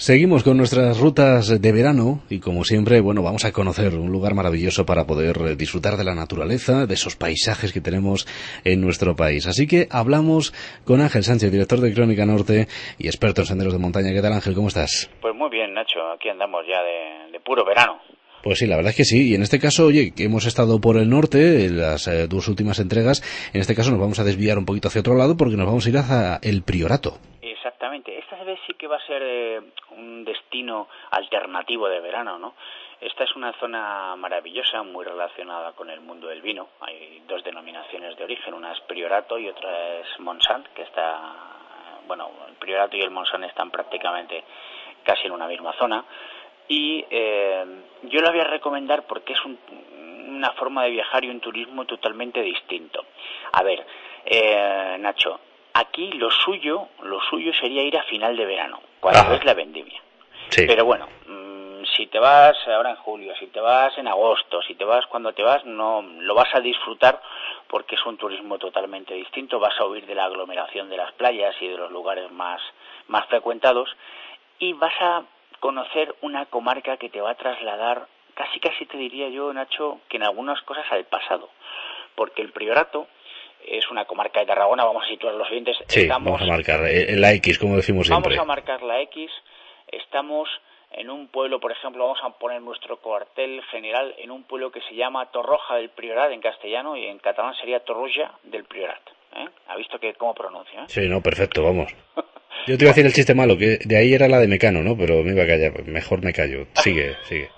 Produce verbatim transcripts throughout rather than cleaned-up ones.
Seguimos con nuestras rutas de verano y como siempre, bueno, vamos a conocer un lugar maravilloso para poder disfrutar de la naturaleza, de esos paisajes que tenemos en nuestro país. Así que hablamos con Ángel Sánchez, director de Crónica Norte y experto en senderos de montaña. ¿Qué tal, Ángel? ¿Cómo estás? Pues muy bien, Nacho. Aquí andamos ya de, de puro verano. Pues sí, la verdad es que sí. Y en este caso, oye, que hemos estado por el norte en las eh, dos últimas entregas. En este caso nos vamos a desviar un poquito hacia otro lado porque nos vamos a ir hacia el Priorato. Exactamente. Esta vez sí que va a ser eh, un destino alternativo de verano, ¿no? Esta es una zona maravillosa, muy relacionada con el mundo del vino. Hay dos denominaciones de origen, una es Priorato y otra es Montsant, que está, bueno, el Priorato y el Montsant están prácticamente casi en una misma zona. Y eh, yo lo voy a recomendar porque es un, una forma de viajar y un turismo totalmente distinto. A ver, eh, Nacho, aquí lo suyo, lo suyo sería ir a final de verano, cuando Ajá. es la vendimia. Sí. Pero bueno, mmm, si te vas ahora en julio, si te vas en agosto, si te vas cuando te vas, no lo vas a disfrutar porque es un turismo totalmente distinto. Vas a huir de la aglomeración de las playas y de los lugares más, más frecuentados y vas a conocer una comarca que te va a trasladar, casi casi te diría yo, Nacho, que en algunas cosas al pasado, porque el Priorato es una comarca de Tarragona. Vamos a situar los siguientes. Sí, estamos, vamos a marcar la X, como decimos siempre. Vamos a marcar la X, estamos en un pueblo, por ejemplo, vamos a poner nuestro cuartel general en un pueblo que se llama Torroja del Priorat en castellano y en catalán sería Torroja del Priorat. ¿Eh? ¿Ha visto que cómo pronuncio? ¿Eh? Sí, no, perfecto, vamos. Yo te iba a decir el chiste malo, que de ahí era la de Mecano, ¿no? Pero me iba a callar, mejor me callo. Sigue, sigue.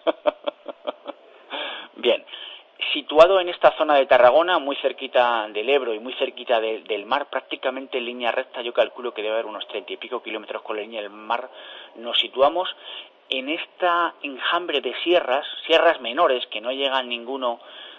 Bien, situado en esta zona de Tarragona, muy cerquita del Ebro y muy cerquita de, del mar, prácticamente en línea recta, yo calculo que debe haber unos treinta y pico kilómetros con la línea del mar, nos situamos en esta enjambre de sierras, sierras menores, que no llegan ninguno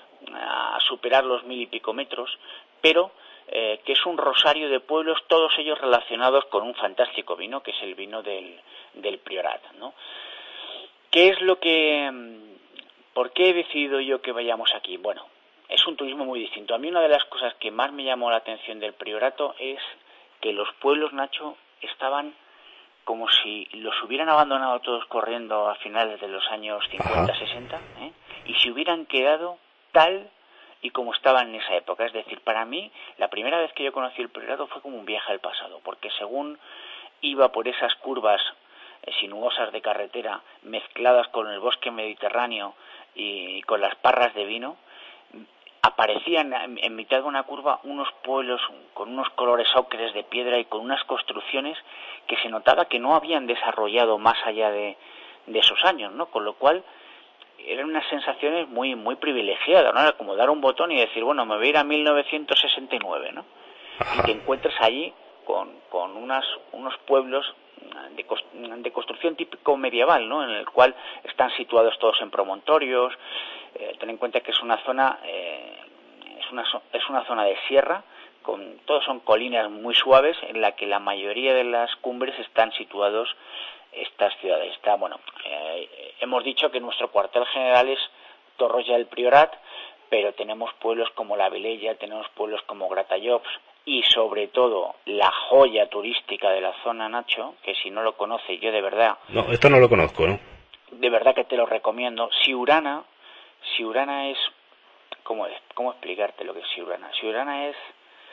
a superar los mil y pico metros, pero eh, que es un rosario de pueblos, todos ellos relacionados con un fantástico vino, que es el vino del, del Priorat, ¿no? ¿Qué es lo que... ¿Por qué he decidido yo que vayamos aquí? Bueno, es un turismo muy distinto. A mí una de las cosas que más me llamó la atención del Priorato es que los pueblos, Nacho, estaban como si los hubieran abandonado todos corriendo a finales de los años cincuenta, sesenta, ¿eh? Y se hubieran quedado tal y como estaban en esa época. Es decir, para mí, la primera vez que yo conocí el Priorato fue como un viaje al pasado, porque según iba por esas curvas eh, sinuosas de carretera, mezcladas con el bosque mediterráneo y con las parras de vino, aparecían en mitad de una curva unos pueblos con unos colores ocres de piedra y con unas construcciones que se notaba que no habían desarrollado más allá de, de esos años, ¿no? Con lo cual eran unas sensaciones muy muy privilegiadas, ¿no? Era como dar un botón y decir, bueno, me voy a ir a mil novecientos sesenta y nueve, ¿no? Ajá. Y te encuentras allí con, con unas, unos pueblos de, de construcción típico medieval, ¿no? En el cual están situados todos en promontorios. Eh, ten en cuenta que es una zona eh, es una es una zona de sierra, con todos son colinas muy suaves en la que la mayoría de las cumbres están situados estas ciudades. Está, bueno, eh, hemos dicho que nuestro cuartel general es Torroja del Priorat, pero tenemos pueblos como La Vilella, tenemos pueblos como Gratallops y sobre todo la joya turística de la zona, Nacho, que si no lo conoces, yo de verdad... No, esto no lo conozco, ¿no? De verdad que te lo recomiendo. Siurana, Siurana es... ¿Cómo, es? ¿Cómo explicarte lo que es Siurana? Siurana es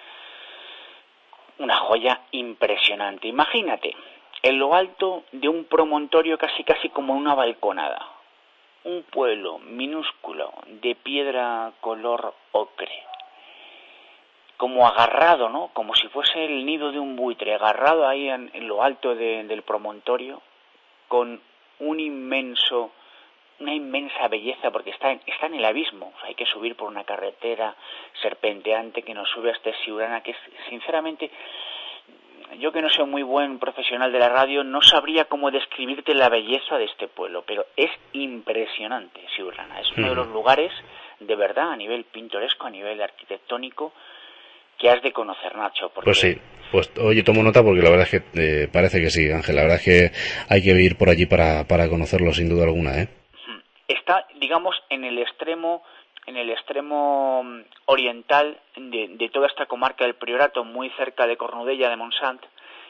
una joya impresionante. Imagínate, en lo alto de un promontorio casi casi como una balconada, un pueblo minúsculo de piedra color ocre, como agarrado, ¿no? Como si fuese el nido de un buitre, agarrado ahí en, en lo alto de, del promontorio, con un inmenso, una inmensa belleza, porque está en, está en el abismo. O sea, hay que subir por una carretera serpenteante que nos sube hasta Siurana, que es, sinceramente, yo que no soy muy buen profesional de la radio, no sabría cómo describirte la belleza de este pueblo, pero es impresionante Siurana. Es uno de los lugares, de verdad, a nivel pintoresco, a nivel arquitectónico, que has de conocer, Nacho. Porque... Pues sí, pues oye, tomo nota porque la verdad es que eh, parece que sí, Ángel. La verdad es que hay que ir por allí para, para conocerlo sin duda alguna, ¿eh? Está, digamos, en el extremo... en el extremo oriental de, de toda esta comarca del Priorato, muy cerca de Cornudella de Montsant,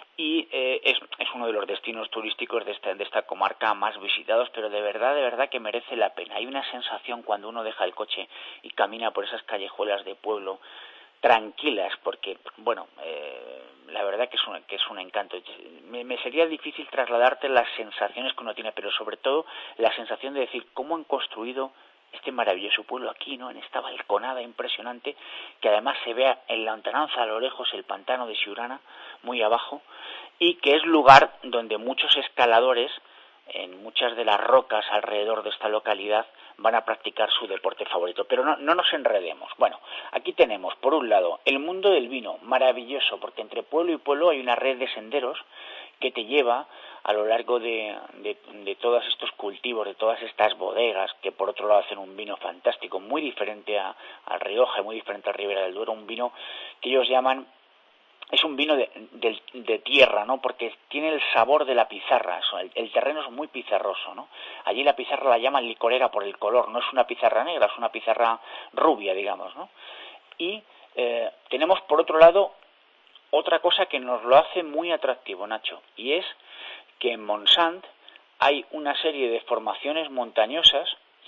y eh, es, es uno de los destinos turísticos de esta, de esta comarca más visitados, pero de verdad, de verdad que merece la pena. Hay una sensación cuando uno deja el coche y camina por esas callejuelas de pueblo tranquilas, porque, bueno, eh, la verdad que es, un, que es un encanto. Me, me sería difícil trasladarte las sensaciones que uno tiene, pero sobre todo la sensación de decir cómo han construido este maravilloso pueblo aquí, ¿no? En esta balconada impresionante, que además se ve en la lontananza a lo lejos el pantano de Siurana, muy abajo, y que es lugar donde muchos escaladores, en muchas de las rocas alrededor de esta localidad, van a practicar su deporte favorito. Pero no, no nos enredemos. Bueno, aquí tenemos, por un lado, el mundo del vino, maravilloso, porque entre pueblo y pueblo hay una red de senderos que te lleva a lo largo de, de, de todos estos cultivos, de todas estas bodegas, que por otro lado hacen un vino fantástico, muy diferente a, a Rioja, muy diferente a Ribera del Duero, un vino que ellos llaman, es un vino de, de, de tierra, ¿no? Porque tiene el sabor de la pizarra, eso, el, el terreno es muy pizarroso, ¿no? Allí la pizarra la llaman licorera por el color, no es una pizarra negra, es una pizarra rubia, digamos, ¿no? Y eh, tenemos por otro lado otra cosa que nos lo hace muy atractivo, Nacho, y es que en Montsant hay una serie de formaciones montañosas.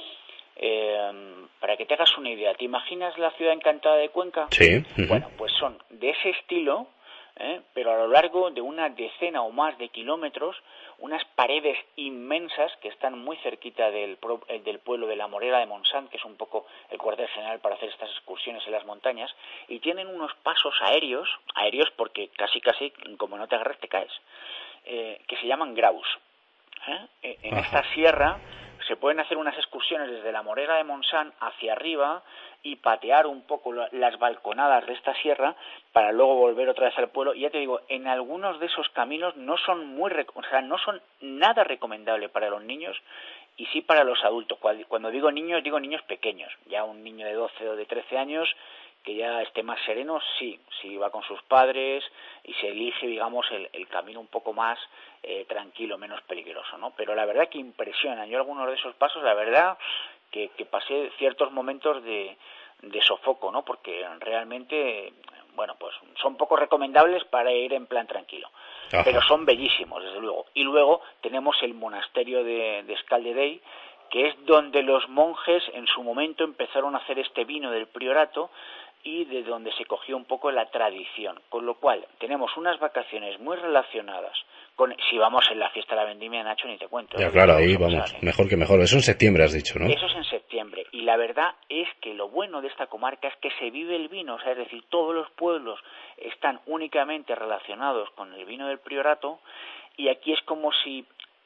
Eh, para que te hagas una idea, ¿te imaginas la ciudad encantada de Cuenca? Sí. Uh-huh. Bueno, pues son de ese estilo, ¿eh? Pero a lo largo de una decena o más de kilómetros, unas paredes inmensas que están muy cerquita del, del pueblo de la Morera de Montsant, que es un poco el cuartel general para hacer estas excursiones en las montañas, y tienen unos pasos aéreos, aéreos porque casi casi, como no te agarres, te caes, eh, que se llaman graus. ¿Eh? En Ajá. Esta sierra se pueden hacer unas excursiones desde la Morera de Montsant hacia arriba y patear un poco las balconadas de esta sierra para luego volver otra vez al pueblo. Y ya te digo, en algunos de esos caminos no son muy, o sea, no son nada recomendable para los niños y sí para los adultos. Cuando digo niños, digo niños pequeños. Ya un niño de doce o de trece años que ya esté más sereno, sí, sí va con sus padres y se elige, digamos, el, el camino un poco más eh, tranquilo, menos peligroso, ¿no? Pero la verdad que impresiona. Yo algunos de esos pasos, la verdad que, que pasé ciertos momentos de, de sofoco, ¿no? Porque realmente, bueno, pues son poco recomendables para ir en plan tranquilo. Ajá. Pero son bellísimos, desde luego. Y luego tenemos el monasterio de, de Escaldedey, que es donde los monjes en su momento empezaron a hacer este vino del priorato y de donde se cogió un poco la tradición, con lo cual tenemos unas vacaciones muy relacionadas con, si vamos en la fiesta de la vendimia, Nacho, ni te cuento. Ya, claro, ahí vamos, sale. Mejor que mejor, eso en septiembre has dicho, ¿no? Eso es en septiembre, y la verdad es que lo bueno de esta comarca es que se vive el vino, o sea, es decir, todos los pueblos están únicamente relacionados con el vino del priorato, y aquí es como si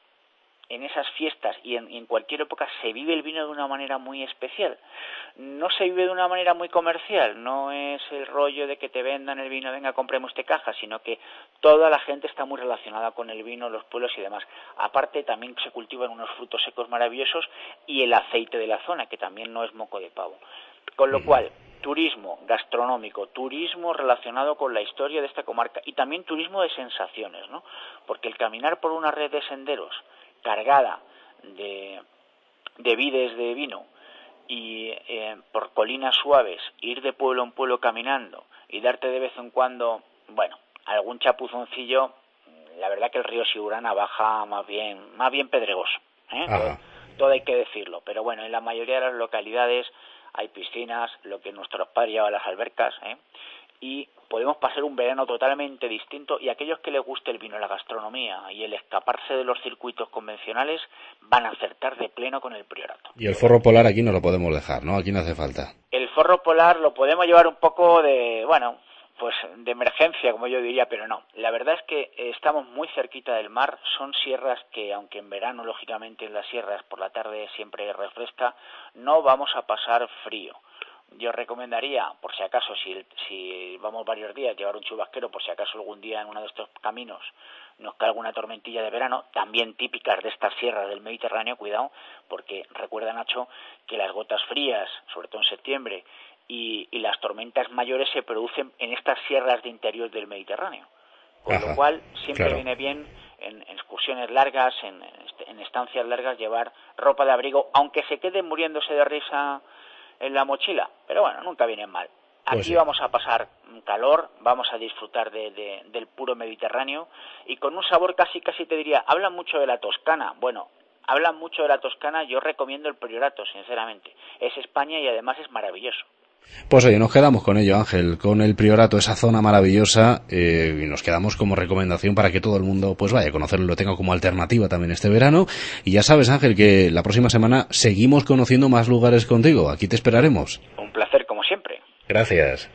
en esas fiestas y en, y en cualquier época se vive el vino de una manera muy especial. No se vive de una manera muy comercial, no es el rollo de que te vendan el vino, venga, compremos esta caja, sino que toda la gente está muy relacionada con el vino, los pueblos y demás. Aparte, también se cultivan unos frutos secos maravillosos y el aceite de la zona, que también no es moco de pavo. Con lo cual, turismo gastronómico, turismo relacionado con la historia de esta comarca y también turismo de sensaciones, ¿no? Porque el caminar por una red de senderos cargada de, de vides de vino y eh, por colinas suaves, ir de pueblo en pueblo caminando y darte de vez en cuando, bueno, algún chapuzoncillo, la verdad que el río Siurana baja más bien, más bien pedregoso, ¿eh? todo, todo hay que decirlo, pero bueno, en la mayoría de las localidades hay piscinas, lo que nuestros padres llaman las albercas, ¿eh? Y podemos pasar un verano totalmente distinto, y aquellos que les guste el vino, la gastronomía y el escaparse de los circuitos convencionales van a acertar de pleno con el priorato. Y el forro polar aquí no lo podemos dejar, ¿no? Aquí no hace falta. El forro polar lo podemos llevar un poco de, bueno, pues de emergencia, como yo diría, pero no. La verdad es que estamos muy cerquita del mar, son sierras que, aunque en verano, lógicamente, en las sierras por la tarde siempre refresca, no vamos a pasar frío. Yo recomendaría, por si acaso, si, si vamos varios días, llevar un chubasquero, por si acaso algún día en uno de estos caminos nos cae alguna tormentilla de verano, también típicas de estas sierras del Mediterráneo, cuidado, porque recuerda, Nacho, que las gotas frías, sobre todo en septiembre, y, y las tormentas mayores se producen en estas sierras de interior del Mediterráneo. Con Ajá, lo cual, siempre claro. viene bien en, en excursiones largas, en, en estancias largas, llevar ropa de abrigo, aunque se quede muriéndose de risa en la mochila, pero bueno, nunca viene mal. Aquí Pues sí. vamos a pasar calor, vamos a disfrutar de, de, del puro Mediterráneo y con un sabor casi, casi te diría, hablan mucho de la Toscana. Bueno, hablan mucho de la Toscana, yo recomiendo el Priorato, sinceramente. Es España y además es maravilloso. Pues oye, nos quedamos con ello, Ángel, con el Priorato, esa zona maravillosa, eh, y nos quedamos como recomendación para que todo el mundo pues vaya a conocerlo, lo tenga como alternativa también este verano. Y ya sabes, Ángel, que la próxima semana seguimos conociendo más lugares contigo. Aquí te esperaremos. Un placer como siempre. Gracias.